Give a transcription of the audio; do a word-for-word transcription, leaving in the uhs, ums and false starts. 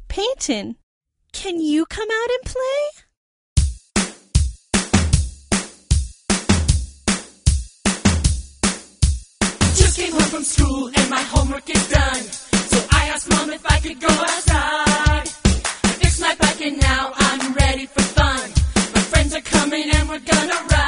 Peyton, can you come out and play? Just came home from school and my homework is done. So I asked Mom if I could go outside. I fixed my bike and now I'm ready for fun. My friends are coming and we're gonna ride.